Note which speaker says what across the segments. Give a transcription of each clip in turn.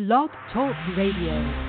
Speaker 1: Blog Talk Radio.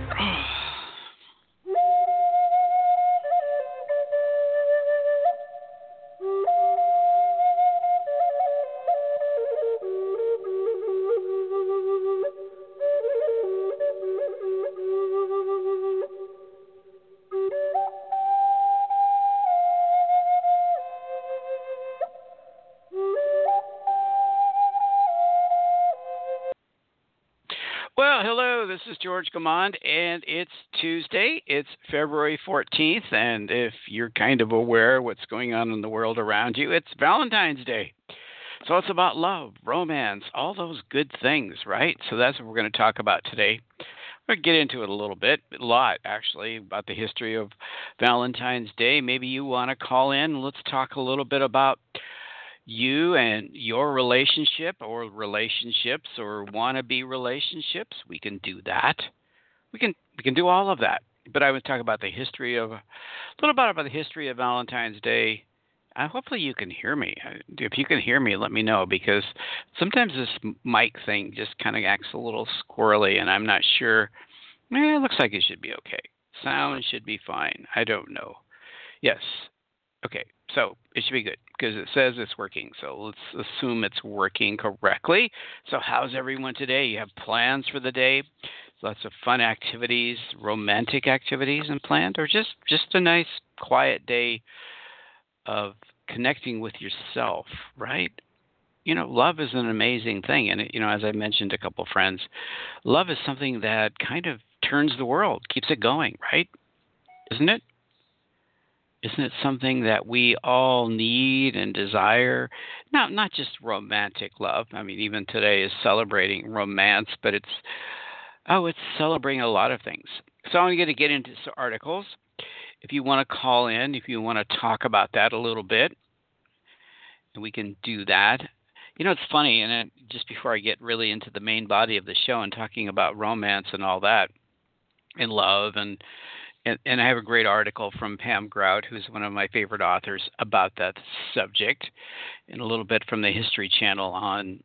Speaker 2: Well, hello, this is George Gammond, and it's Tuesday. It's February 14th, and if you're kind of aware of what's going on in the world around you, it's Valentine's Day. So it's about love, romance, all those good things, right? So that's what we're going to talk about today. We'll get into it a little bit, a lot actually, about the history of Valentine's Day. Maybe you want to call in. Let's talk a little bit about you and your relationship or relationships or wannabe relationships. We can do that. We can do all of that. But I would talk about the history of a little bit about the history of Valentine's Day. Hopefully you can hear me. If you can hear me, let me know, because sometimes this mic thing just kind of acts a little squirrely, and I'm not sure. It looks like it should be okay. Sound should be fine. I don't know. Yes. Okay, so it should be good because it says it's working. So let's assume it's working correctly. So how's everyone today? You have plans for the day? Lots of fun activities, romantic activities and planned, or just a nice quiet day of connecting with yourself, right? You know, love is an amazing thing. And, as I mentioned to a couple of friends, love is something that kind of turns the world, keeps it going, right? Isn't it? Isn't it something that we all need and desire? Not just romantic love. I mean, even today is celebrating romance, but it's celebrating a lot of things. So I'm going to get into some articles. If you want to call in, if you want to talk about that a little bit, we can do that. It's funny, and just before I get really into the main body of the show and talking about romance and all that, and love, and I have a great article from Pam Grout, who's one of my favorite authors, about that subject, and a little bit from the History Channel on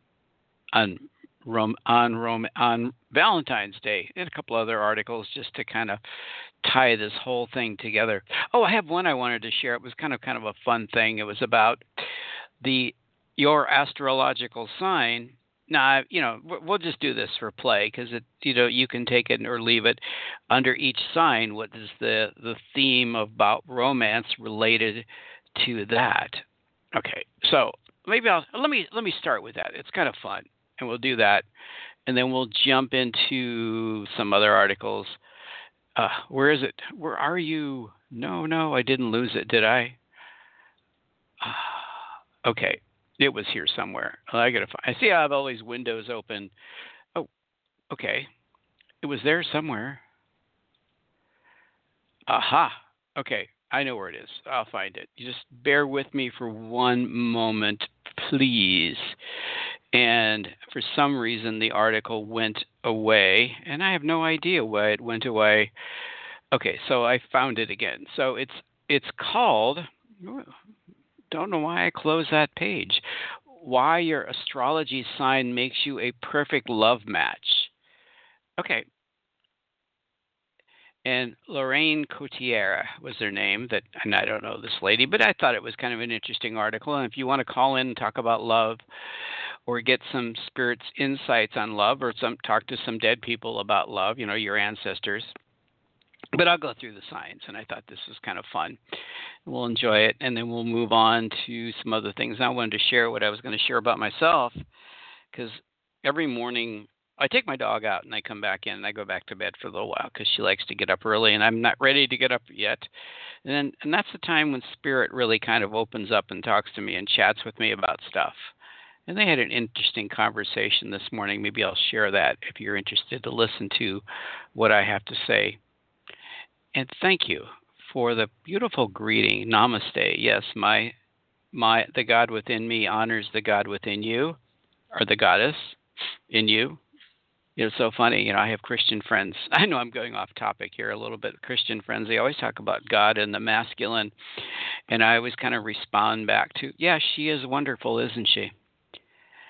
Speaker 2: Valentine's Day, and a couple other articles just to kind of tie this whole thing together. Oh, I have one I wanted to share. It was kind of a fun thing. It was about your astrological sign. Now, we'll just do this for play because you can take it or leave it. Under each sign, what is the theme about romance related to that? Okay, so maybe let me start with that. It's kind of fun, and we'll do that, and then we'll jump into some other articles. Where is it? Where are you? No, I didn't lose it, did I? Okay. It was here somewhere. I see I have all these windows open. Oh, okay. It was there somewhere. Aha. Okay. I know where it is. I'll find it. You just bear with me for one moment, please. And for some reason, the article went away, and I have no idea why it went away. Okay, so I found it again. So it's called. Don't know why I closed that page. Why your astrology sign makes you a perfect love match. Okay. And Lorraine Coutier was her name. And I don't know this lady, but I thought it was kind of an interesting article. And if you want to call in and talk about love, or get some spirits' insights on love, or talk to some dead people about love, your ancestors. But I'll go through the signs, and I thought this was kind of fun. We'll enjoy it, and then we'll move on to some other things. I wanted to share what I was going to share about myself, because every morning I take my dog out, and I come back in, and I go back to bed for a little while, because she likes to get up early, and I'm not ready to get up yet. And that's the time when Spirit really kind of opens up and talks to me and chats with me about stuff. And they had an interesting conversation this morning. Maybe I'll share that if you're interested to listen to what I have to say. And thank you for the beautiful greeting. Namaste. Yes, the God within me honors the God within you, or the goddess in you. It's so funny. I have Christian friends. I know I'm going off topic here a little bit. Christian friends, they always talk about God and the masculine. And I always kind of respond back to, yeah, she is wonderful, isn't she?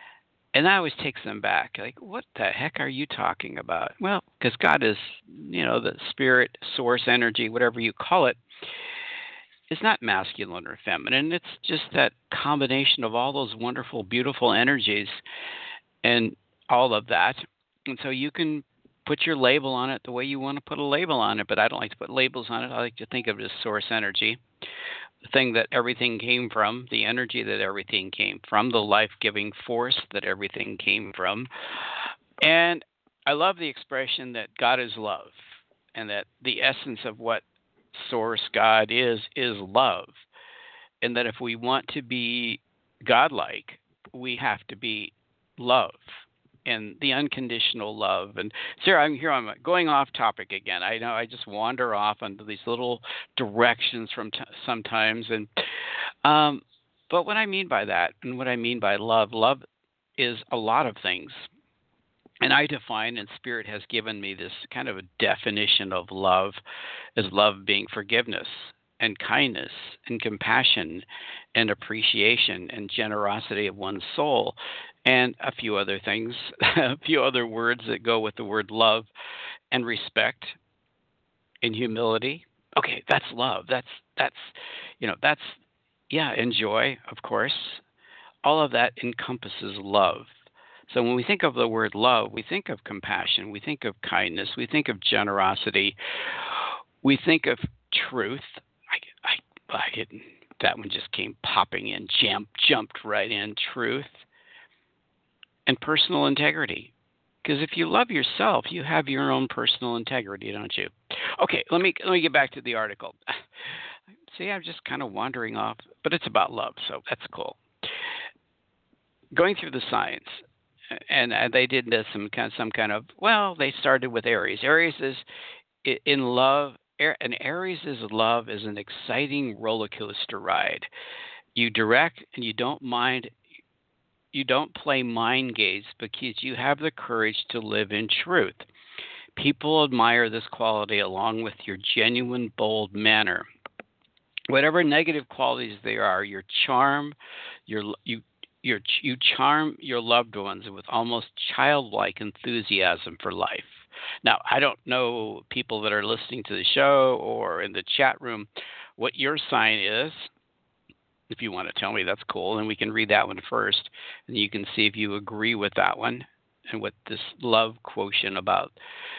Speaker 2: And that always takes them back. Like, what the heck are you talking about? Well, because God is, the spirit, source, energy, whatever you call it, is not masculine or feminine. It's just that combination of all those wonderful, beautiful energies and all of that. And so you can put your label on it the way you want to put a label on it, but I don't like to put labels on it. I like to think of it as source energy, the thing that everything came from, the energy that everything came from, the life giving force that everything came from. And I love the expression that God is love, and that the essence of what source God is love. And that if we want to be godlike, we have to be love and the unconditional love. And Sarah, I'm going off topic again. I know I just wander off into these little directions sometimes. And but what I mean by that, and what I mean by love is a lot of things. And I define, and Spirit has given me this kind of a definition of love, as love being forgiveness and kindness and compassion and appreciation and generosity of one's soul, and a few other things, a few other words that go with the word love, and respect and humility. Okay, that's love. That's yeah, and joy, of course. All of that encompasses love. So when we think of the word love, we think of compassion, we think of kindness, we think of generosity, we think of truth. I didn't. That one just came popping in, jumped right in. Truth and personal integrity. Because if you love yourself, you have your own personal integrity, don't you? Okay, let me get back to the article. See, I'm just kind of wandering off, but it's about love, so that's cool. Going through the science, and they did some kind of. Well, they started with Aries. Aries is in love. And Aries' love is an exciting roller coaster ride. You direct and you don't mind. You don't play mind games because you have the courage to live in truth. People admire this quality along with your genuine, bold manner. Whatever negative qualities they are, your charm, you charm your loved ones with almost childlike enthusiasm for life. Now, I don't know people that are listening to the show or in the chat room what your sign is. If you want to tell me, that's cool. And we can read that one first. And you can see if you agree with that one and what this love quotient about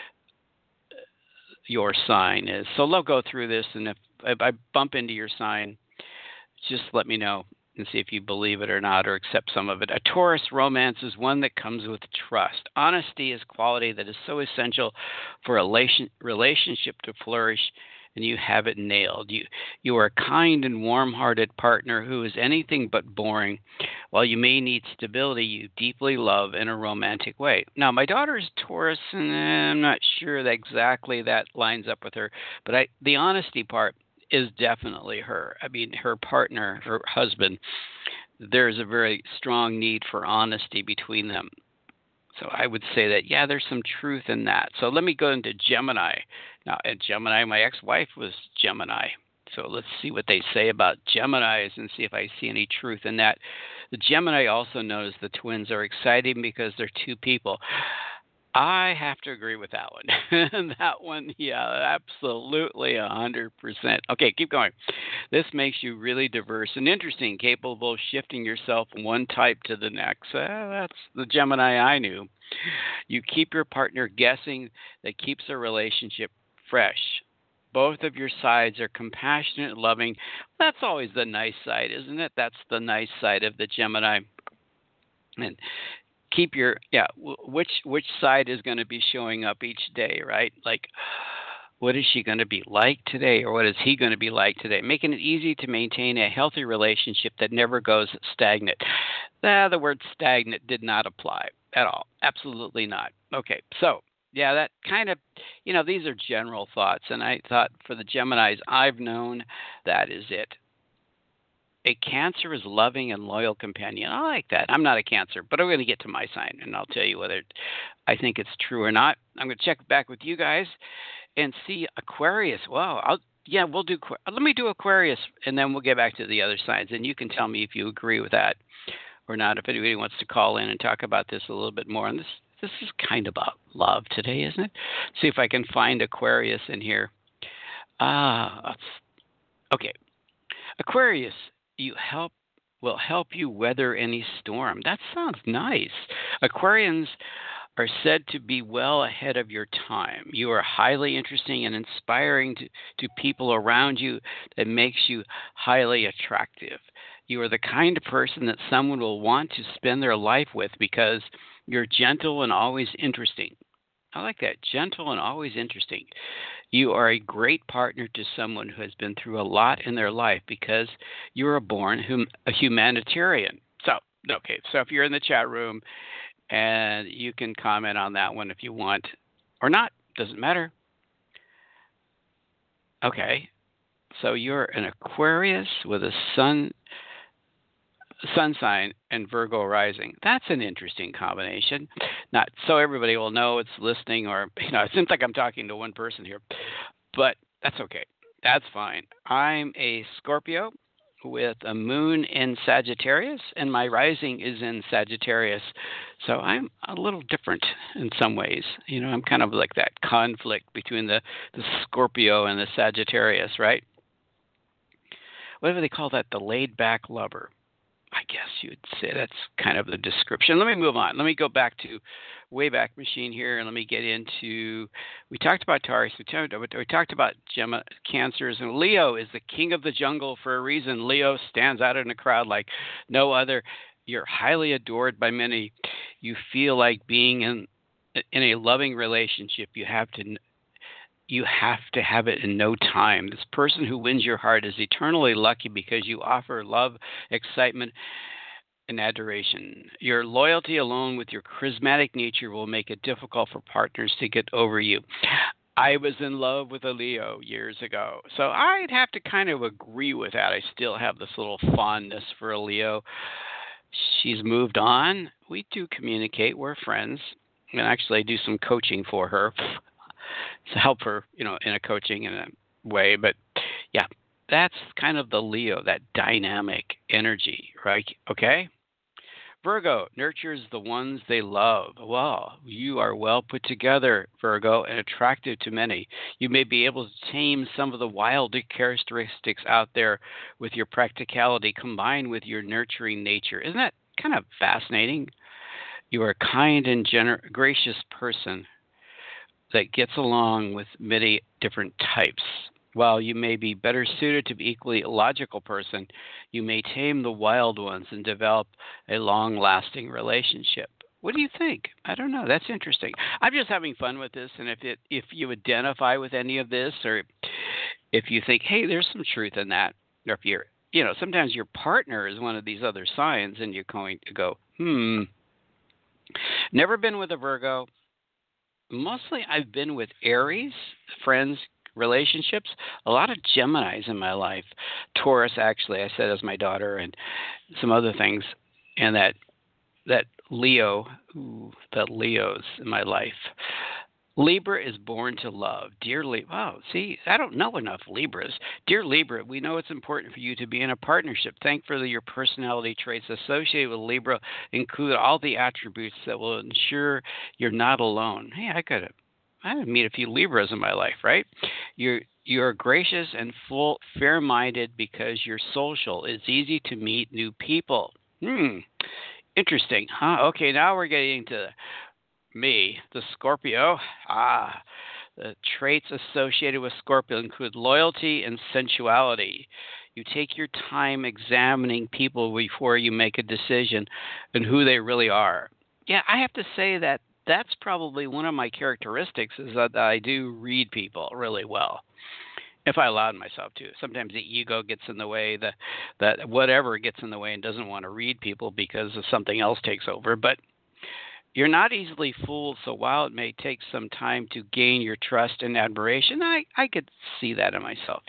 Speaker 2: your sign is. So let's go through this. And if I bump into your sign, just let me know and see if you believe it or not, or accept some of it. A Taurus romance is one that comes with trust. Honesty is quality that is so essential for a relationship to flourish, and you have it nailed. You are a kind and warm-hearted partner who is anything but boring. While you may need stability, you deeply love in a romantic way. Now, my daughter is Taurus, and I'm not sure that exactly that lines up with her, but the honesty part is definitely her. I mean, her partner, her husband, there's a very strong need for honesty between them. So I would say that, yeah, there's some truth in that. So let me go into Gemini. Now, at Gemini, my ex-wife was Gemini. So let's see what they say about Geminis and see if I see any truth in that. The Gemini, also known as the twins, are exciting because they're two people. I have to agree with that one. That one, yeah, absolutely 100%. Okay, keep going. This makes you really diverse and interesting, capable of shifting yourself from one type to the next. That's the Gemini I knew. You keep your partner guessing. That keeps a relationship fresh. Both of your sides are compassionate and loving. That's always the nice side, isn't it? That's the nice side of the Gemini. And keep your which side is going to be showing up each day, right? Like, what is she going to be like today, or what is he going to be like today? Making it easy to maintain a healthy relationship that never goes stagnant. The word stagnant did not apply at all. Absolutely not. Okay, so yeah, that kind of, these are general thoughts, and I thought for the Geminis I've known, that is it. A Cancer is loving and loyal companion. I like that. I'm not a Cancer, but I'm going to get to my sign, and I'll tell you whether I think it's true or not. I'm going to check back with you guys and see Aquarius. Wow. We'll do. Let me do Aquarius, and then we'll get back to the other signs, and you can tell me if you agree with that or not, if anybody wants to call in and talk about this a little bit more. And this is kind of about love today, isn't it? See if I can find Aquarius in here. Okay. Aquarius, you will help you weather any storm. That sounds nice. Aquarians are said to be well ahead of your time. You are highly interesting and inspiring to people around you that makes you highly attractive. You are the kind of person that someone will want to spend their life with because you're gentle and always interesting. I like that. Gentle and always interesting. You are a great partner to someone who has been through a lot in their life because you are a humanitarian. So if you're in the chat room and you can comment on that one if you want or not, doesn't matter. Okay. So you're an Aquarius with a sun sign and Virgo rising. That's an interesting combination. Not so everybody will know it's listening, or it seems like I'm talking to one person here, but that's okay. That's fine. I'm a Scorpio with a moon in Sagittarius, and my rising is in Sagittarius. So I'm a little different in some ways. I'm kind of like that conflict between the Scorpio and the Sagittarius, right? What do they call that? The laid-back lover. I guess you would say that's kind of the description. Let me move on. Let me go back to Wayback Machine here, and let me get into. We talked about Taurus. We talked about Gemma, Cancers, and Leo is the king of the jungle for a reason. Leo stands out in a crowd like no other. You're highly adored by many. You feel like being in a loving relationship. You have to have it in no time. This person who wins your heart is eternally lucky because you offer love, excitement, and adoration. Your loyalty alone with your charismatic nature will make it difficult for partners to get over you. I was in love with a Leo years ago, so I'd have to kind of agree with that. I still have this little fondness for a Leo. She's moved on. We do communicate. We're friends. And actually, I do some coaching for her. To help her, in a coaching in a way. But yeah, that's kind of the Leo, that dynamic energy, right? Okay. Virgo nurtures the ones they love. Well, you are well put together, Virgo, and attractive to many. You may be able to tame some of the wilder characteristics out there with your practicality combined with your nurturing nature. Isn't that kind of fascinating? You are a kind and gracious person that gets along with many different types. While you may be better suited to be equally logical person, you may tame the wild ones and develop a long-lasting relationship. What do you think? I don't know. That's interesting. I'm just having fun with this, and if you identify with any of this, or if you think, hey, there's some truth in that, or if you're, sometimes your partner is one of these other signs, and you're going to go, Never been with a Virgo. Mostly I've been with Aries, friends, relationships, a lot of Geminis in my life. Taurus, actually, I said as my daughter, and some other things. And that Leo, the Leos in my life. Libra is born to love. Dear Libra, wow, see, I don't know enough Libras. Dear Libra, we know it's important for you to be in a partnership. Thankfully, your personality traits associated with Libra include all the attributes that will ensure you're not alone. Hey, I meet a few Libras in my life, right? You're gracious and fair-minded because you're social. It's easy to meet new people. Interesting, huh? Okay, now we're getting to me, the Scorpio. The traits associated with Scorpio include loyalty and sensuality. You take your time examining people before you make a decision on who they really are. Yeah, I have to say that that's probably one of my characteristics, is that I do read people really well, if I allowed myself to. Sometimes the ego gets in the way, that whatever gets in the way and doesn't want to read people because of something else takes over. But you're not easily fooled, so while it may take some time to gain your trust and admiration, I could see that in myself.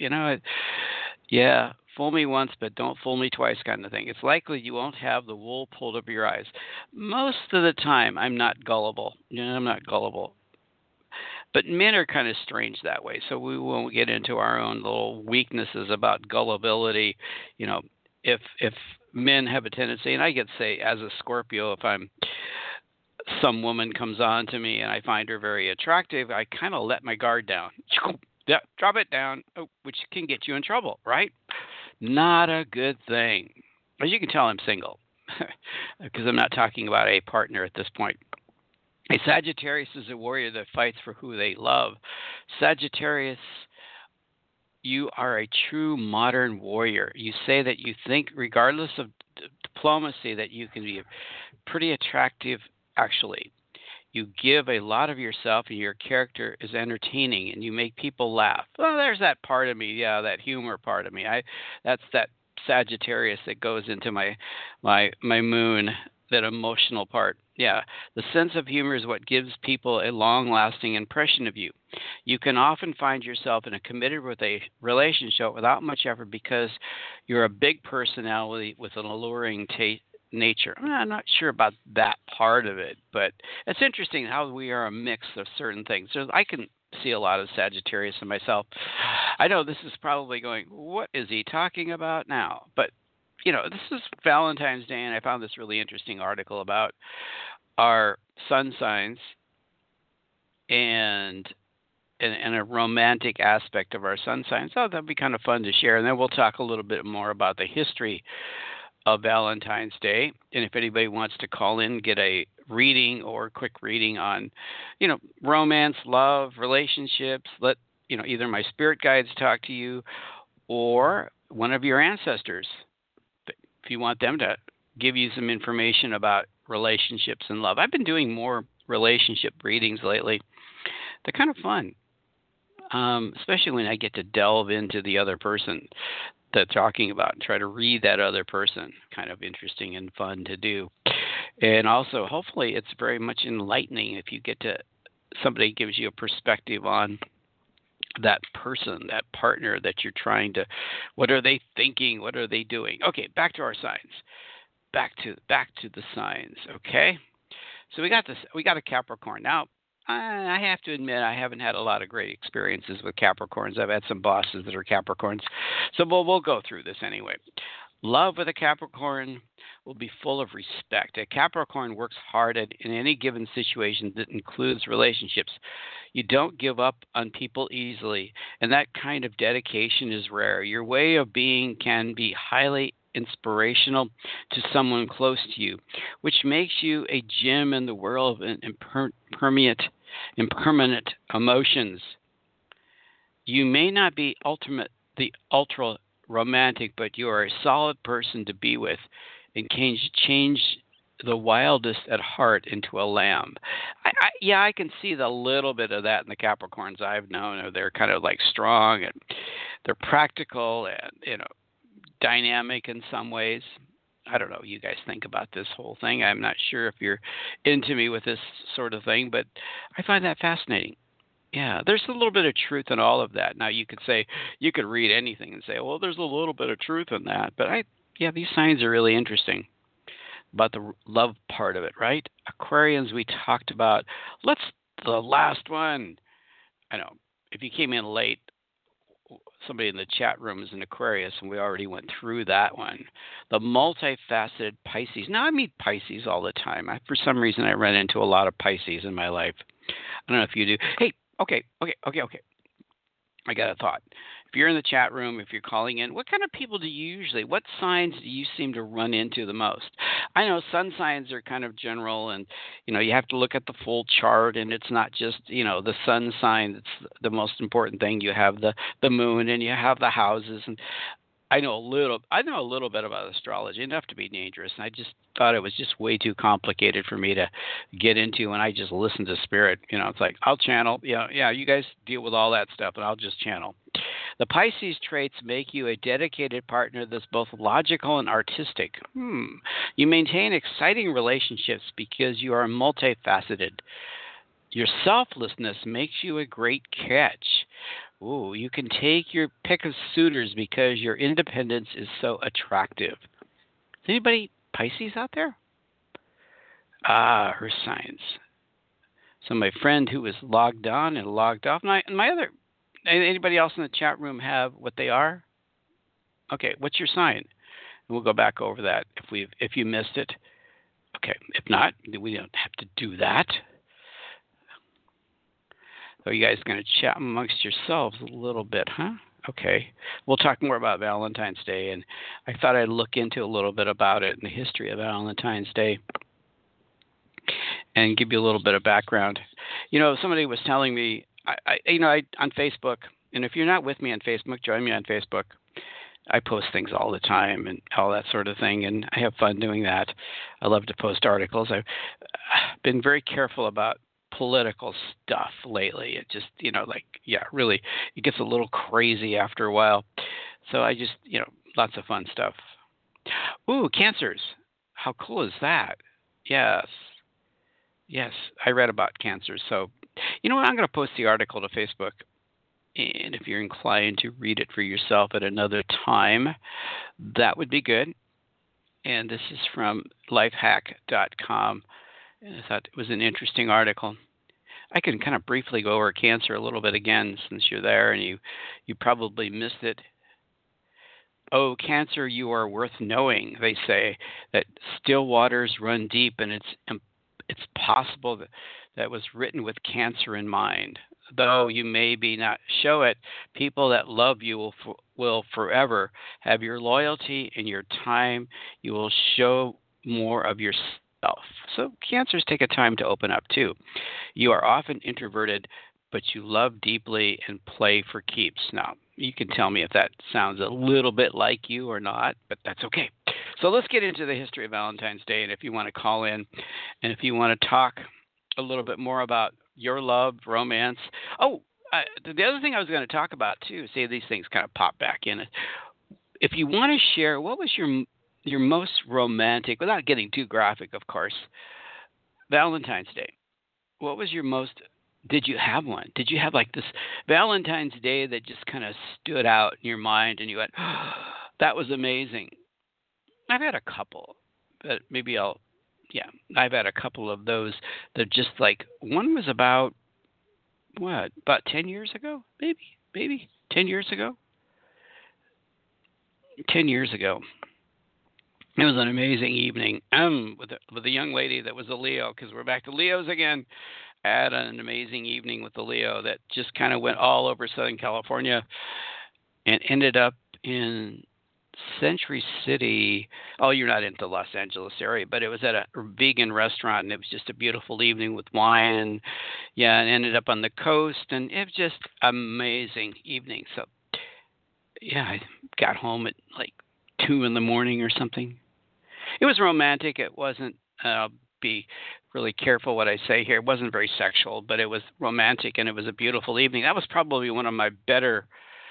Speaker 2: Fool me once, but don't fool me twice kind of thing. It's likely you won't have the wool pulled over your eyes. Most of the time, I'm not gullible. I'm not gullible. But men are kind of strange that way, so we won't get into our own little weaknesses about gullibility. If men have a tendency, and I get to say, as a Scorpio, if some woman comes on to me and I find her very attractive, I kind of let my guard down. Yeah, drop it down, which can get you in trouble, right? Not a good thing. As you can tell, I'm single because I'm not talking about a partner at this point. A Sagittarius is a warrior that fights for who they love. Sagittarius, you are a true modern warrior. You say that you think, regardless of diplomacy, that you can be pretty attractive, actually. You give a lot of yourself, and your character is entertaining, and you make people laugh. Well, there's that part of me, yeah, that humor part of me. That's that Sagittarius that goes into my moon, that emotional part. Yeah, the sense of humor is what gives people a long-lasting impression of you. You can often find yourself in a committed with a relationship without much effort because you're a big personality with an alluring nature. I'm not sure about that part of it, but it's interesting how we are a mix of certain things. I can see a lot of Sagittarius in myself. I know this is probably going, what is he talking about now? But, this is Valentine's Day, and I found this really interesting article about our sun signs and a romantic aspect of our sun signs. So that'd be kind of fun to share. And then we'll talk a little bit more about the history of Valentine's Day. And if anybody wants to call in, get a reading or a quick reading on, romance, love, relationships, let, either my spirit guides talk to you or one of your ancestors, if you want them to give you some information about relationships and love. I've been doing more relationship readings lately. They're kind of fun, especially when I get to delve into the other person they're talking about and try to read that other person. Kind of interesting and fun to do. And also, hopefully, it's very much enlightening if you get to somebody gives you a perspective on that person, that partner that you're trying to, what are they thinking? What are they doing? Okay, back to our signs. Back to the signs, okay? So we got a Capricorn. Now, I have to admit I haven't had a lot of great experiences with Capricorns. I've had some bosses that are Capricorns. So we'll go through this anyway. Love with a Capricorn will be full of respect. A Capricorn works hard in any given situation that includes relationships. You don't give up on people easily, and that kind of dedication is rare. Your way of being can be highly inspirational to someone close to you, which makes you a gem in the world of impermanent emotions. You may not be the ultra romantic, but you are a solid person to be with and can change the wildest at heart into a lamb. I can see the little bit of that in the Capricorns I've known. They're kind of like strong and they're practical and, dynamic in some ways. I don't know what you guys think about this whole thing. I'm not sure if you're into me with this sort of thing, but I find that fascinating. Yeah, there's a little bit of truth in all of that. Now, you could read anything and say, well, there's a little bit of truth in that. But these signs are really interesting about the love part of it, right? Aquarians, we talked about. The last one. I know, if you came in late, somebody in the chat room is an Aquarius, and we already went through that one. The multifaceted Pisces. Now, I meet Pisces all the time. For some reason, I run into a lot of Pisces in my life. I don't know if you do. Hey, okay. I got a thought. If you're in the chat room, if you're calling in, what kind of people what signs do you seem to run into the most? I know sun signs are kind of general, and, you have to look at the full chart, and it's not just, the sun sign that's the most important thing. You have the moon, and you have the houses, and I know a little bit about astrology, enough to be dangerous, and I just thought it was just way too complicated for me to get into, and I just listen to spirit. It's like, I'll channel. Yeah, you guys deal with all that stuff, and I'll just channel. The Pisces traits make you a dedicated partner that's both logical and artistic. You maintain exciting relationships because you are multifaceted. Your selflessness makes you a great catch. Ooh, you can take your pick of suitors because your independence is so attractive. Is anybody Pisces out there? Her signs. So my friend who was logged on and logged off. Anybody else in the chat room have what they are? Okay, what's your sign? we'll go back over that if you missed it. Okay, if not, we don't have to do that. So you guys are going to chat amongst yourselves a little bit, huh? Okay. We'll talk more about Valentine's Day, and I thought I'd look into a little bit about it and the history of Valentine's Day and give you a little bit of background. Somebody was telling me, I on Facebook, and if you're not with me on Facebook, join me on Facebook. I post things all the time and all that sort of thing, and I have fun doing that. I love to post articles. I've been very careful about political stuff lately. It just, really, it gets a little crazy after a while. So I just, lots of fun stuff. Ooh, cancers. How cool is that? Yes, I read about cancers. So, you know what? I'm going to post the article to Facebook. And if you're inclined to read it for yourself at another time, that would be good. And this is from lifehack.com. And I thought it was an interesting article. I can kind of briefly go over cancer a little bit again since you're there and you probably missed it. Oh, cancer, you are worth knowing. They say that still waters run deep, and it's possible that was written with cancer in mind. Though you maybe not show it, people that love you will forever have your loyalty and your time. You will show more of yourself. So cancers take a time to open up too. You are often introverted, but you love deeply and play for keeps. Now, you can tell me if that sounds a little bit like you or not, but that's okay. So let's get into the history of Valentine's Day. And if you want to call in and if you want to talk a little bit more about your love, romance. Oh, the other thing I was going to talk about too, see these things kind of pop back in. If you want to share, what was your most romantic, without getting too graphic, of course, Valentine's Day? What was your most, did you have one? Did you have like this Valentine's Day that just kind of stood out in your mind and you went, oh, that was amazing? I've had a couple, but maybe I've had a couple of those that just like, one was about 10 years ago? Maybe 10 years ago? 10 years ago. It was an amazing evening with a young lady that was a Leo, because we're back to Leos again. I had an amazing evening with the Leo that just kind of went all over Southern California and ended up in Century City. Oh, you're not into Los Angeles area, but it was at a vegan restaurant, and it was just a beautiful evening with wine. And ended up on the coast, and it was just amazing evening. So, I got home at like 2 a.m. or something. It was romantic. It wasn't. I'll be really careful what I say here. It wasn't very sexual, but it was romantic, and it was a beautiful evening. That was probably one of my better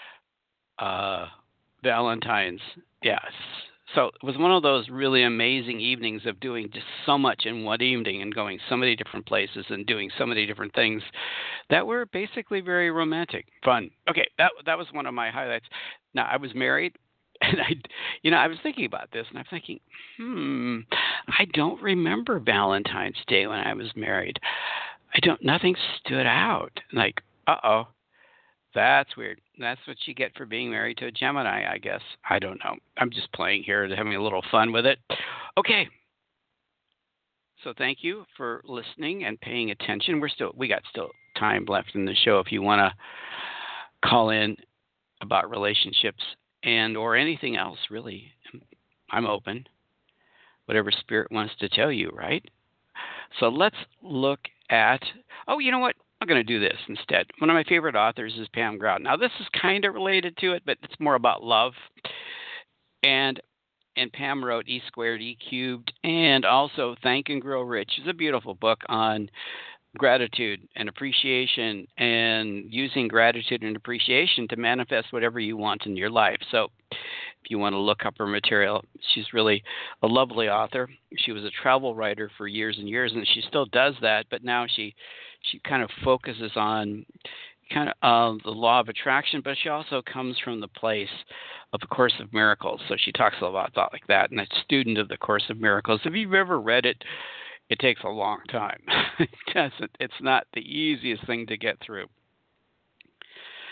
Speaker 2: Valentine's, yes. So it was one of those really amazing evenings of doing just so much in one evening and going so many different places and doing so many different things that were basically very romantic, fun. Okay, that was one of my highlights. Now, I was married, and I was thinking about this, and I'm thinking, I don't remember Valentine's Day when I was married. Nothing stood out. Like, uh-oh. That's weird. That's what you get for being married to a Gemini, I guess. I don't know. I'm just playing here, having a little fun with it. Okay. So thank you for listening and paying attention. We got still time left in the show if you want to call in about relationships and or anything else, really. I'm open. Whatever spirit wants to tell you, right? So let's look at, you know what? I'm going to do this instead. One of my favorite authors is Pam Grout. Now, this is kind of related to it, but it's more about love. And Pam wrote E Squared, E Cubed, and also Think and Grow Rich. It's a beautiful book on gratitude and appreciation and using gratitude and appreciation to manifest whatever you want in your life. So if you want to look up her material, she's really a lovely author. She was a travel writer for years and years, and she still does that, but now she kind of focuses on kind of the law of attraction, but she also comes from the place of the Course of Miracles. So she talks a lot about like that, and a student of the Course of Miracles. If you've ever read it, it takes a long time. It's not the easiest thing to get through.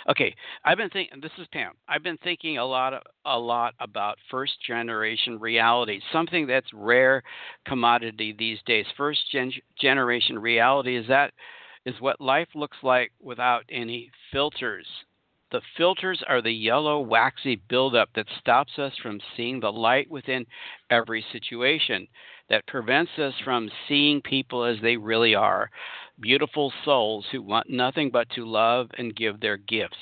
Speaker 2: Okay, I've been thinking. This is Pam. I've been thinking a lot about first generation reality, something that's rare commodity these days. Generation reality is what life looks like without any filters. The filters are the yellow, waxy buildup that stops us from seeing the light within every situation, that prevents us from seeing people as they really are, beautiful souls who want nothing but to love and give their gifts.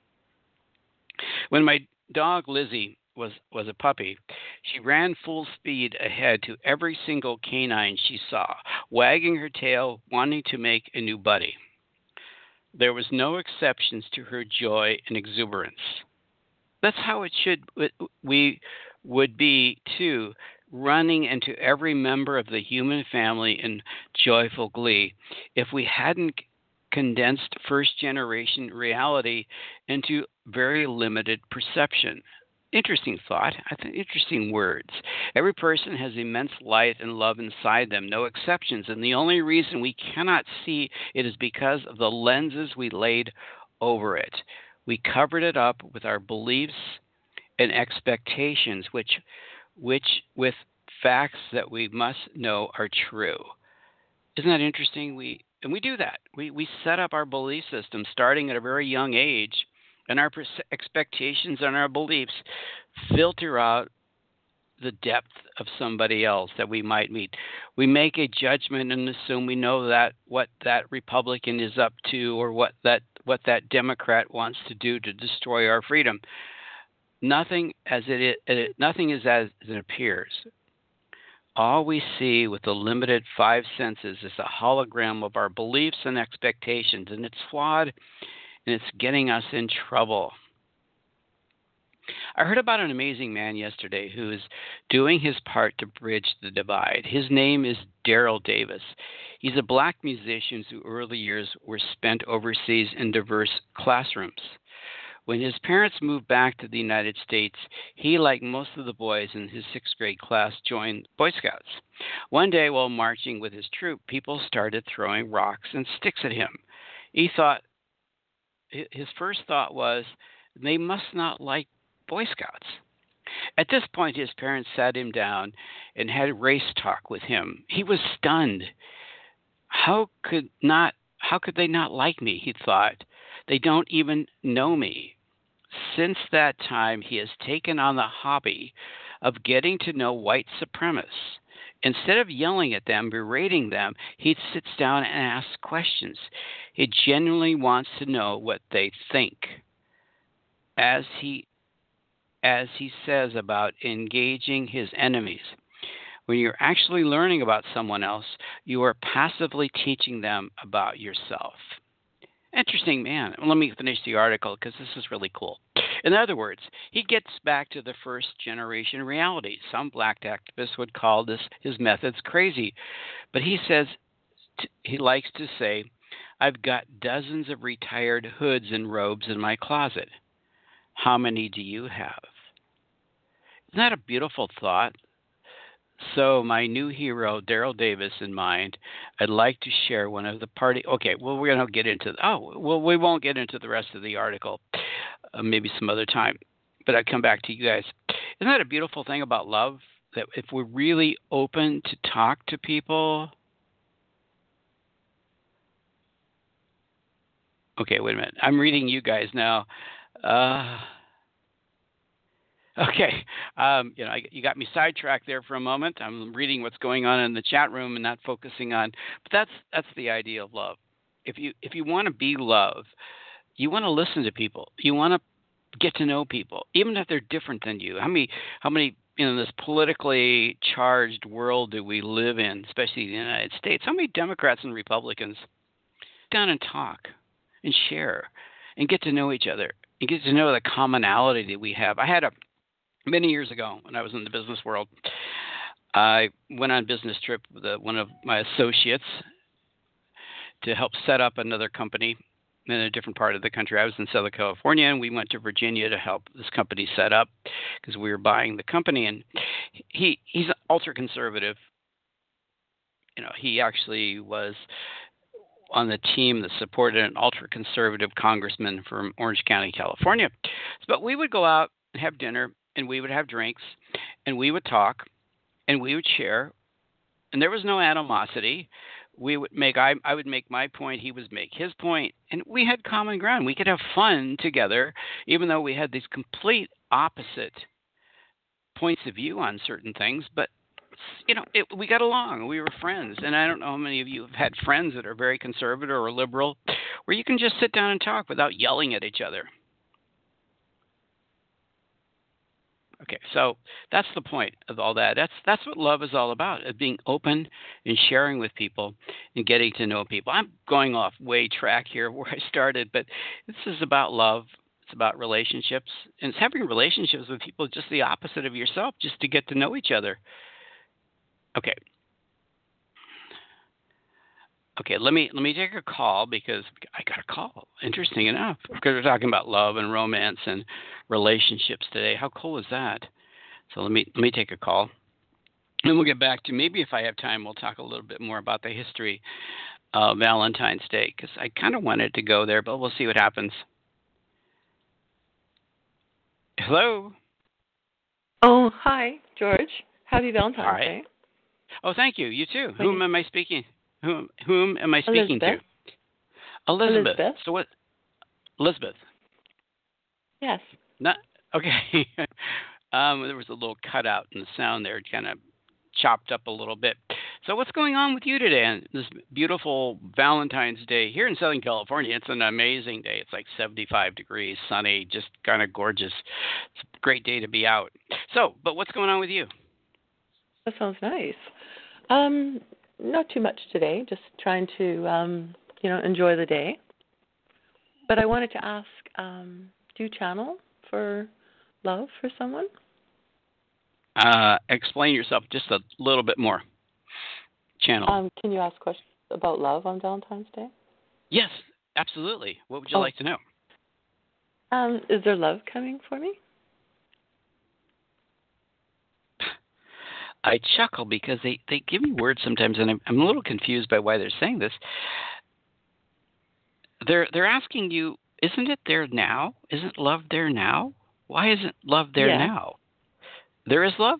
Speaker 2: When my dog Lizzie was a puppy, she ran full speed ahead to every single canine she saw, wagging her tail, wanting to make a new buddy. There was no exceptions to her joy and exuberance. That's how it should we would be too, running into every member of the human family in joyful glee if we hadn't condensed first generation reality into very limited perception. Interesting thought. I think interesting words. Every person has immense light and love inside them, no exceptions, and the only reason we cannot see it is because of the lenses we laid over it. We covered it up with our beliefs and expectations, which with facts that we must know are true. Isn't that interesting? We do that. We set up our belief system starting at a very young age, and our expectations and our beliefs filter out the depth of somebody else that we might meet. We make a judgment and assume we know that what that Republican is up to, or what that Democrat wants to do to destroy our freedom. Nothing is as it appears. All we see with the limited five senses is a hologram of our beliefs and expectations, and it's flawed, and it's getting us in trouble. I heard about an amazing man yesterday who is doing his part to bridge the divide. His name is Daryl Davis. He's a black musician whose early years were spent overseas in diverse classrooms. When his parents moved back to the United States, he, like most of the boys in his sixth grade class, joined Boy Scouts. One day, while marching with his troop, people started throwing rocks and sticks at him. His first thought was, they must not like Boy Scouts. At this point, his parents sat him down and had race talk with him. He was stunned. How could they not like me? He thought. They don't even know me. Since that time, he has taken on the hobby of getting to know white supremacists. Instead of yelling at them, berating them, he sits down and asks questions. He genuinely wants to know what they think. As he says about engaging his enemies, when you're actually learning about someone else, you are passively teaching them about yourself. Interesting man. Let me finish the article because this is really cool. In other words, he gets back to the first generation reality. Some black activists would call his methods crazy, but he says he likes to say, "I've got dozens of retired hoods and robes in my closet. How many do you have?" Isn't that a beautiful thought? So, my new hero, Daryl Davis, in mind, I'd like to share one of the party. Okay, well, we're going to get into. We won't get into the rest of the article. Maybe some other time. But I'll come back to you guys. Isn't that a beautiful thing about love? That if we're really open to talk to people. Okay, wait a minute. I'm reading you guys now. Okay, you got me sidetracked there for a moment. I'm reading what's going on in the chat room and not focusing on. But that's the idea of love. If you want to be love, you want to listen to people. You want to get to know people, even if they're different than you. How many in this politically charged world do we live in, especially in the United States? How many Democrats and Republicans sit down and talk and share and get to know each other and get to know the commonality that we have? I had many years ago, when I was in the business world, I went on a business trip with one of my associates to help set up another company in a different part of the country. I was in Southern California, and we went to Virginia to help this company set up because we were buying the company. And he's ultra conservative. He actually was on the team that supported an ultra-conservative congressman from Orange County, California. But we would go out and have dinner, and we would have drinks, and we would talk, and we would share, and there was no animosity. I would make my point, he would make his point, and we had common ground. We could have fun together, even though we had these complete opposite points of view on certain things. But we got along. We were friends, and I don't know how many of you have had friends that are very conservative or liberal, where you can just sit down and talk without yelling at each other. Okay, so that's the point of all that. That's what love is all about, being open and sharing with people and getting to know people. I'm going off way track here where I started, but this is about love. It's about relationships, and it's having relationships with people just the opposite of yourself, just to get to know each other. Okay. Okay, let me take a call because I got a call. Interesting enough, because we're talking about love and romance and relationships today. How cool is that? So let me take a call, and we'll get back to, maybe if I have time, we'll talk a little bit more about the history of Valentine's Day, because I kind of wanted to go there, but we'll see what happens. Hello.
Speaker 3: Oh, hi, George. Happy Valentine's Day.
Speaker 2: Oh, thank you. You too. Whom am I speaking? Whom am I speaking to? Elizabeth. So what? Elizabeth.
Speaker 3: Yes.
Speaker 2: Not okay. There was a little cutout in the sound there, kind of chopped up a little bit. So what's going on with you today on this beautiful Valentine's Day here in Southern California? It's an amazing day. It's like 75 degrees, sunny, just kind of gorgeous. It's a great day to be out. So, but what's going on with you?
Speaker 3: That sounds nice. Not too much today, just trying to, enjoy the day. But I wanted to ask, do you channel for love for someone?
Speaker 2: Explain yourself just a little bit more. Channel.
Speaker 3: Can you ask questions about love on Valentine's Day?
Speaker 2: Yes, absolutely. What would you like to know?
Speaker 3: Is there love coming for me?
Speaker 2: I chuckle because they give me words sometimes, and I'm a little confused by why they're saying this. They're asking you, isn't it there now? Isn't love there now? Why isn't love there now? There is love?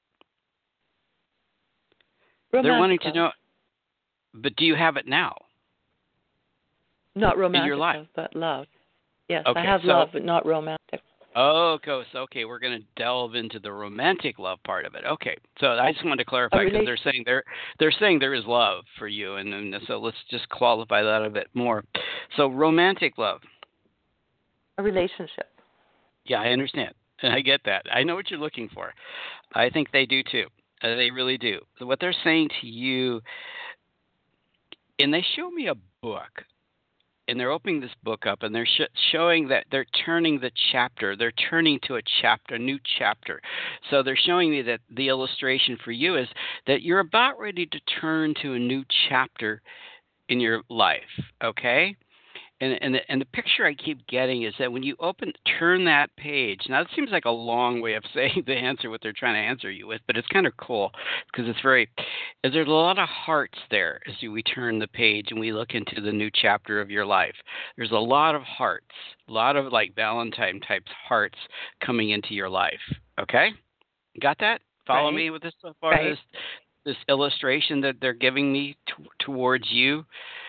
Speaker 3: Romantic
Speaker 2: they're wanting
Speaker 3: love.
Speaker 2: to know, but do you have it now?
Speaker 3: Not romantic
Speaker 2: in your life?
Speaker 3: love, but love. Yes,
Speaker 2: okay,
Speaker 3: I have love, but not romantic.
Speaker 2: Okay, we're going to delve into the romantic love part of it. Okay, so I just wanted to clarify because they're saying there is love for you, and so let's just qualify that a bit more. So romantic love,
Speaker 3: a relationship.
Speaker 2: Yeah, I understand. I get that. I know what you're looking for. I think they do too. They really do. So what they're saying to you, and they show me a book. And they're opening this book up, and they're showing that they're turning the chapter. They're turning to a new chapter. So they're showing me that the illustration for you is that you're about ready to turn to a new chapter in your life, okay? And the picture I keep getting is that when you turn that page, now it seems like a long way of saying the answer, what they're trying to answer you with, but it's kind of cool because there's a lot of hearts there as we turn the page and we look into the new chapter of your life. There's a lot of hearts, a lot of like Valentine type hearts coming into your life. Okay? Got that? Follow me with this so far?
Speaker 3: Right.
Speaker 2: This illustration that they're giving me towards you.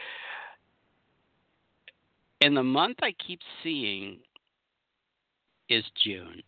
Speaker 2: And the month I keep seeing is June.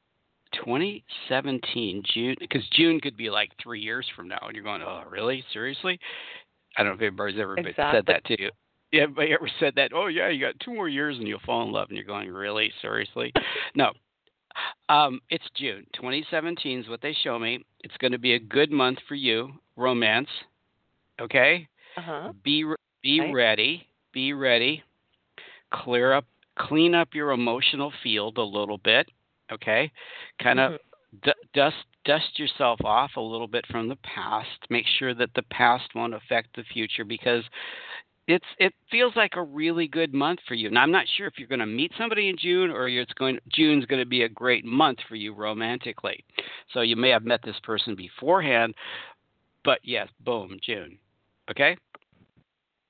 Speaker 2: 2017, June, because June could be like 3 years from now. And you're going, oh, really? Seriously? I don't know if anybody's ever said that to you. Yeah, everybody ever said that? Oh, yeah, you got 2 more years and you'll fall in love. And you're going, really? Seriously? No. It's June. 2017 is what they show me. It's going to be a good month for you. Romance. Okay?
Speaker 3: Uh-huh.
Speaker 2: Be ready. Be ready. Clean up your emotional field a little bit, okay? Kind of dust yourself off a little bit from the past. Make sure that the past won't affect the future because it feels like a really good month for you. Now, I'm not sure if you're going to meet somebody in June or June's going to be a great month for you romantically. So you may have met this person beforehand, but yes, boom, June, okay?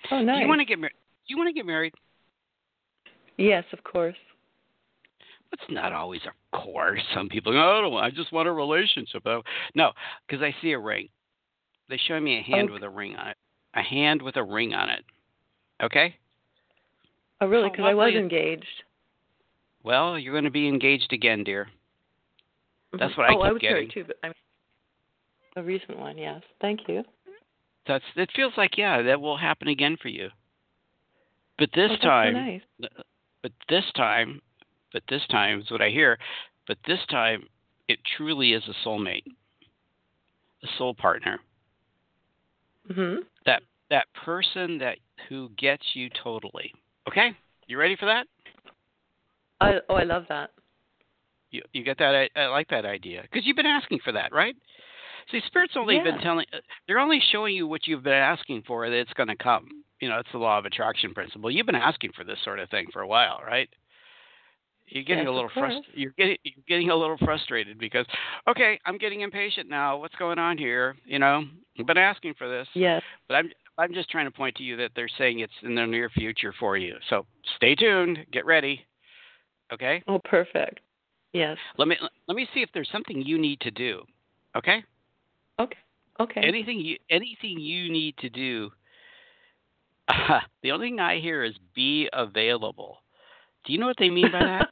Speaker 3: Oh, nice.
Speaker 2: Do you want to get married? Do you want to get married?
Speaker 3: Yes, of course.
Speaker 2: It's not always a course. Some people go, oh, I just want a relationship. No, because I see a ring. They show me a hand with a ring on it. A hand with a ring on it. Okay?
Speaker 3: Oh, really? Because I was engaged.
Speaker 2: Well, you're going to be engaged again, dear. That's what
Speaker 3: I
Speaker 2: keep
Speaker 3: was
Speaker 2: getting.
Speaker 3: married too, but I mean, a recent one, yes. Thank you.
Speaker 2: It feels like, that will happen again for you. But this time,
Speaker 3: so nice.
Speaker 2: but this time is what I hear. But this time, it truly is a soulmate, a soul partner.
Speaker 3: Mm-hmm.
Speaker 2: That person who gets you totally. Okay, you ready for that?
Speaker 3: I love that.
Speaker 2: You get that? I like that idea because you've been asking for that, right? See, Spirit's only been they're only showing you what you've been asking for, that it's going to come. It's the law of attraction principle. You've been asking for this sort of thing for a while, right? You're getting a little you're getting a little frustrated because, okay, I'm getting impatient now. What's going on here? I've been asking for this.
Speaker 3: Yes.
Speaker 2: But I'm just trying to point to you that they're saying it's in the near future for you. So stay tuned. Get ready. Okay?
Speaker 3: Oh, perfect. Yes.
Speaker 2: Let me see if there's something you need to do. Okay?
Speaker 3: Okay.
Speaker 2: Anything you need to do. The only thing I hear is be available. Do you know what they mean by that?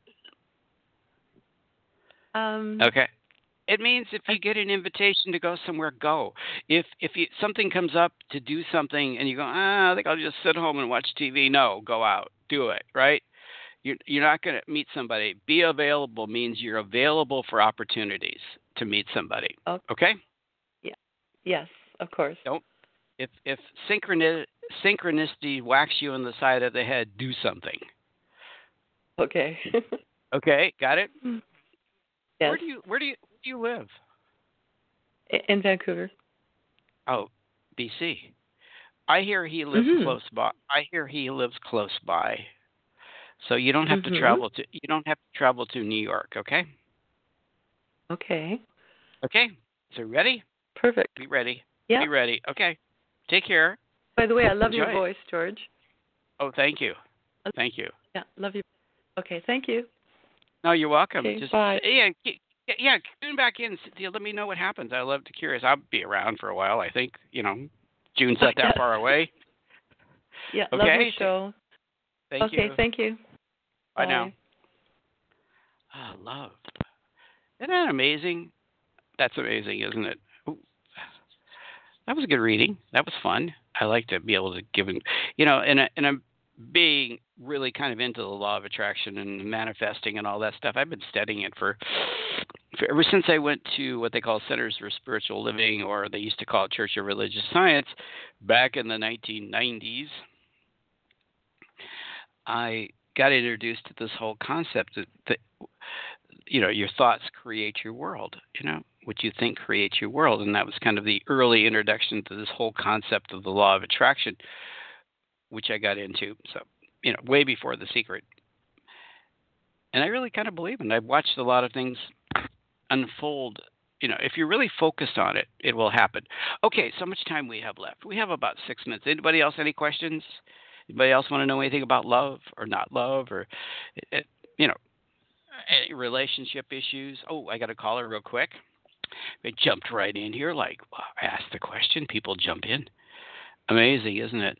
Speaker 2: Okay. It means if you get an invitation to go somewhere, go. If something comes up to do something and you go, I think I'll just sit home and watch TV. No, go out. Do it, right? You're not going to meet somebody. Be available means you're available for opportunities to meet somebody. Okay?
Speaker 3: Yeah. Yes, of course.
Speaker 2: Don't. If synchronicity whacks you on the side of the head, do something.
Speaker 3: Okay.
Speaker 2: Okay, got it?
Speaker 3: Yes.
Speaker 2: Where do you live?
Speaker 3: In Vancouver.
Speaker 2: Oh, BC. I hear he lives close by. I hear he lives close by. So you don't have to travel to New York, okay?
Speaker 3: Okay.
Speaker 2: Okay. So ready?
Speaker 3: Perfect.
Speaker 2: Be ready.
Speaker 3: Yeah.
Speaker 2: Be ready. Okay. Take care.
Speaker 3: By the way, I love
Speaker 2: Enjoy
Speaker 3: your voice, George.
Speaker 2: Oh, thank you. Thank you.
Speaker 3: Yeah, love you. Okay, thank you.
Speaker 2: No, you're welcome.
Speaker 3: Okay, bye.
Speaker 2: Yeah, tune back in. Cynthia, let me know what happens. I love to curious. I'll be around for a while, I think. June's not that far away.
Speaker 3: Yeah,
Speaker 2: okay.
Speaker 3: Love your show.
Speaker 2: Thank you.
Speaker 3: Okay, thank you.
Speaker 2: Bye now. Love. Isn't that amazing? That's amazing, isn't it? Ooh. That was a good reading. That was fun. I like to be able to give, and I'm being really kind of into the law of attraction and manifesting and all that stuff. I've been studying it for ever since I went to what they call Centers for Spiritual Living, or they used to call it Church of Religious Science, back in the 1990s. I got introduced to this whole concept that your thoughts create your world. What you think creates your world, and that was kind of the early introduction to this whole concept of the law of attraction, which I got into. So, way before The Secret. And I really kind of believe in it. I've watched a lot of things unfold. If you're really focused on it, it will happen. Okay, so much time we have left. We have about 6 minutes. Anybody else, any questions? Anybody else want to know anything about love or not love, or, any relationship issues? Oh, I got a caller real quick. They jumped right in here like, wow, I asked the question. People jump in. Amazing, isn't it?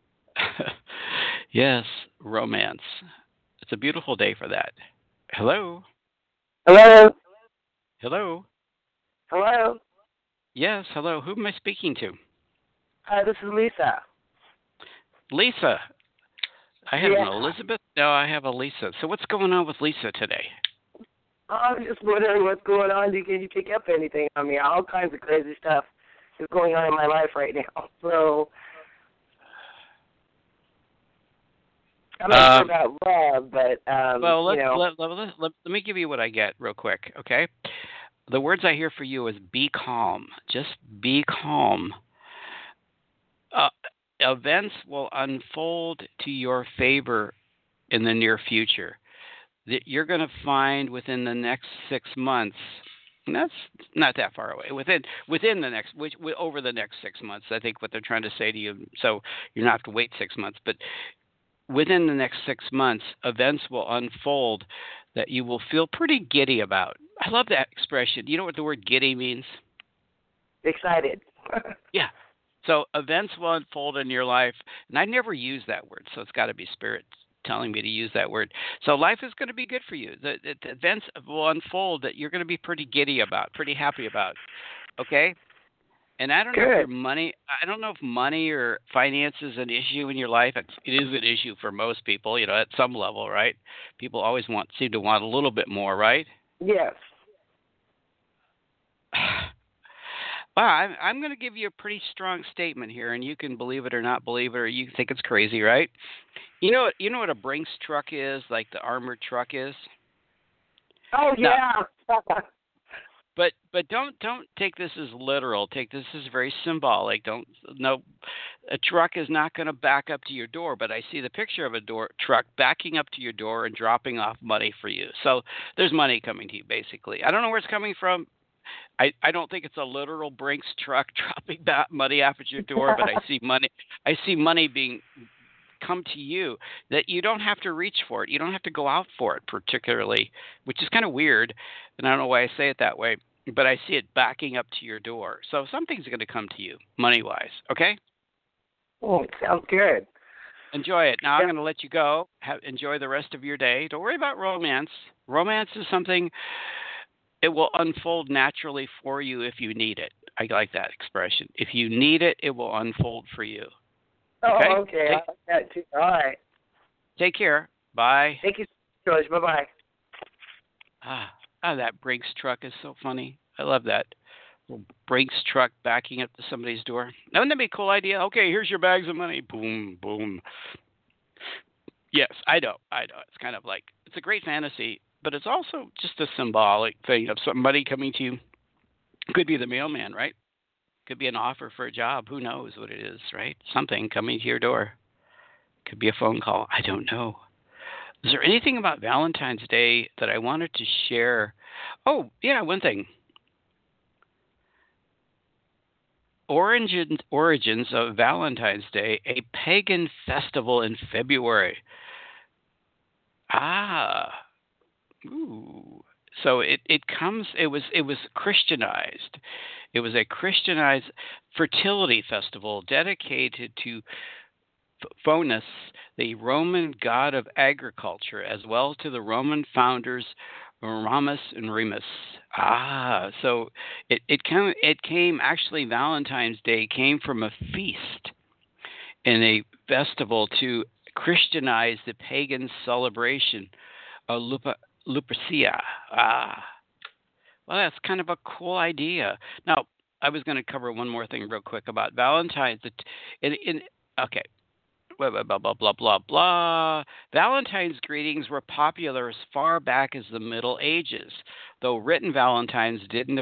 Speaker 2: Yes, romance. It's a beautiful day for that. Hello?
Speaker 4: Hello?
Speaker 2: Hello?
Speaker 4: Hello?
Speaker 2: Yes, hello. Who am I speaking to?
Speaker 4: This is Lisa.
Speaker 2: Lisa. I have an Elizabeth. No, I have a Lisa. So what's going on with Lisa today?
Speaker 4: I'm just wondering what's going on. Can you pick up anything on me? All kinds of crazy stuff is going on in my life right now. So I'm not sure about love, but
Speaker 2: well, let me give you what I get real quick, okay? The words I hear for you is be calm. Just be calm. Events will unfold to your favor in the near future. That you're going to find within the next 6 months And that's not that far away. Within the next, over the next 6 months, I think what they're trying to say to you. So you don't have to wait 6 months, but within the next 6 months, events will unfold that you will feel pretty giddy about. I love that expression. You know what the word giddy means?
Speaker 4: Excited.
Speaker 2: Yeah. So events will unfold in your life, and I never use that word, so it's got to be spirit telling me to use that word. So life is going to be good for you. The events will unfold that you're going to be pretty giddy about, pretty happy about. Okay? And I don't know if money or finance is an issue in your life. It is an issue for most people, at some level, right? People always seem to want a little bit more, right?
Speaker 4: Yes.
Speaker 2: Well, I'm going to give you a pretty strong statement here, and you can believe it or not believe it, or you can think it's crazy, right? You know what a Brinks truck is, like the armored truck is?
Speaker 4: Oh, yeah.
Speaker 2: But don't take this as literal. Take this as very symbolic. A truck is not going to back up to your door, but I see the picture of a truck backing up to your door and dropping off money for you. So there's money coming to you, basically. I don't know where it's coming from. I don't think it's a literal Brinks truck dropping money off at your door, but I see money. I see money being come to you that you don't have to reach for it. You don't have to go out for it particularly, which is kind of weird, and I don't know why I say it that way, but I see it backing up to your door. So something's going to come to you money-wise, okay?
Speaker 4: Oh, it sounds good.
Speaker 2: Enjoy it. Now I'm going to let you go. Enjoy the rest of your day. Don't worry about romance. Romance is something, it will unfold naturally for you if you need it. I like that expression. If you need it, it will unfold for you. Okay?
Speaker 4: Oh, okay. I like that too. All right.
Speaker 2: Take care. Bye.
Speaker 4: Thank you, George. Bye-bye.
Speaker 2: That Brinks truck is so funny. I love that. Little Brinks truck backing up to somebody's door. Wouldn't that be a cool idea? Okay, here's your bags of money. Boom, boom. Yes, I know. It's kind of like, it's a great fantasy, but it's also just a symbolic thing of some money coming to you. Could be the mailman, right? Could be an offer for a job. Who knows what it is, right? Something coming to your door. Could be a phone call. I don't know. Is there anything about Valentine's Day that I wanted to share? Oh, yeah, one thing. Origins of Valentine's Day, a pagan festival in February. Ooh. So it was Christianized. It was a Christianized fertility festival dedicated to Faunus, the Roman god of agriculture, as well as to the Roman founders Ramus and Remus. So it came actually, Valentine's Day came from a feast and a festival to Christianize the pagan celebration of Lupercia. Well, that's kind of a cool idea. Now, I was going to cover one more thing real quick about Valentine's. Okay. Blah, blah, blah, blah, blah, blah. Valentine's greetings were popular as far back as the Middle Ages, though written Valentines didn't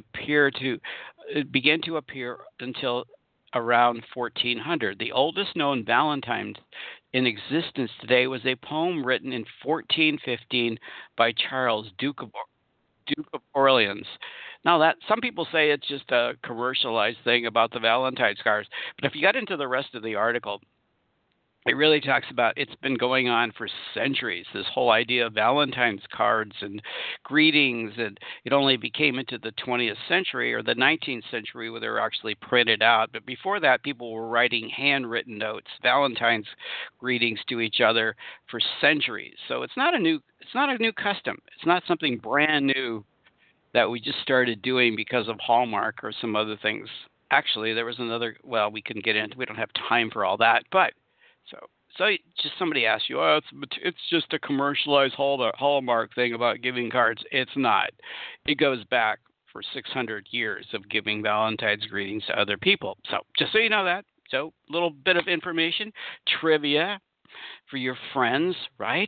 Speaker 2: begin to appear until around 1400. The oldest known Valentine in existence today was a poem written in 1415 by Charles, Duke of Orleans. Now, that some people say it's just a commercialized thing about the Valentine's cards, but if you got into the rest of the article, it really talks about it's been going on for centuries, this whole idea of Valentine's cards and greetings, and it only became into the 20th century or the 19th century where they were actually printed out. But before that, people were writing handwritten notes, Valentine's greetings to each other for centuries. So it's not a new custom. It's not something brand new that we just started doing because of Hallmark or some other things. Actually, there was another, well, we couldn't get into, we don't have time for all that, but So just somebody asked you, it's just a commercialized Hallmark thing about giving cards. It's not. It goes back for 600 years of giving Valentine's greetings to other people. So just so you know that. So a little bit of information, trivia for your friends, right?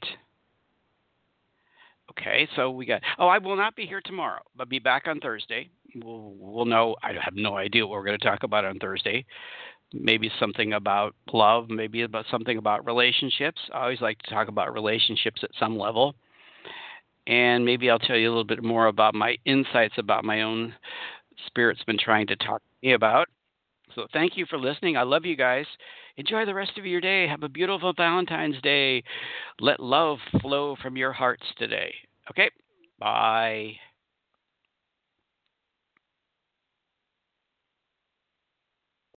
Speaker 2: Okay, so we got, I will not be here tomorrow, but be back on Thursday. We'll know. I have no idea what we're going to talk about on Thursday. Maybe something about love, maybe about something about relationships. I always like to talk about relationships at some level. and maybe I'll tell you a little bit more about my insights about my own spirit's been trying to talk to me about. So thank you for listening. I love you guys. Enjoy the rest of your day. Have a beautiful Valentine's Day. Let love flow from your hearts today. Okay? Bye.